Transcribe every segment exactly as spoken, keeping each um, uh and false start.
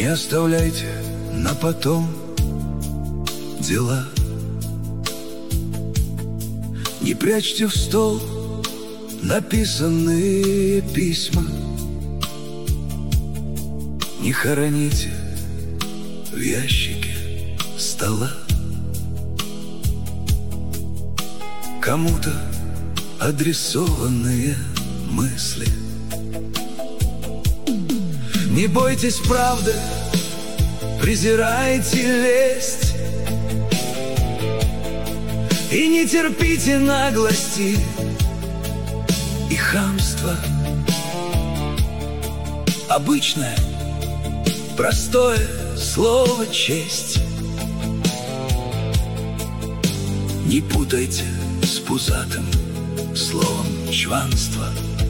Не оставляйте на потом дела, не прячьте в стол написанные письма, не хороните в ящике стола. Кому-то адресованные мысли. Не бойтесь правды, презирайте лесть и не терпите наглости и хамства. Обычное, простое слово честь не путайте с пузатым словом чванство.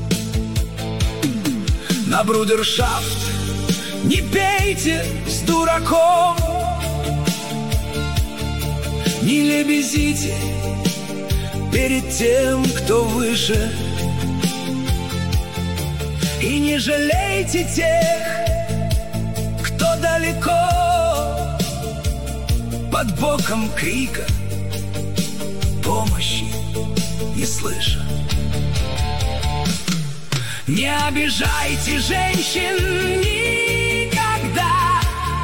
На брудершафт не пейте с дураком, не лебезите перед тем, кто выше, и не жалейте тех, кто далеко, под боком крика помощи не слыша. Не обижайте женщин никогда,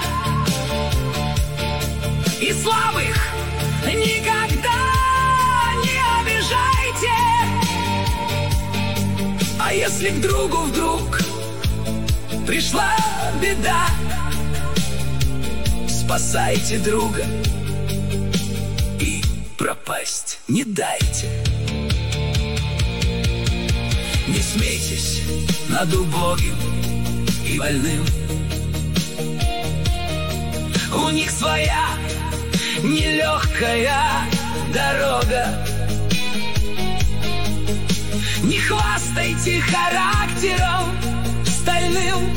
и слабых никогда не обижайте. А если к другу вдруг пришла беда, спасайте друга и пропасть не дайте. Не смейтесь над убогим и больным, у них своя нелегкая дорога. Не хвастайте характером стальным,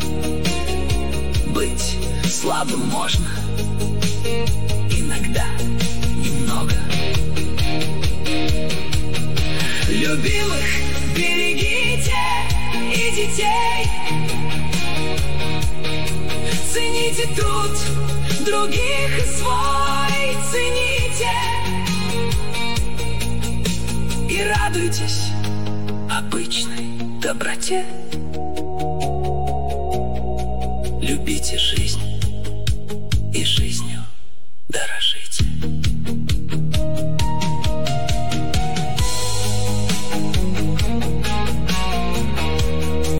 быть слабым можно иногда немного. Любимых берегите и детей, цените труд других и свой цените, и радуйтесь обычной доброте. Любите жизнь.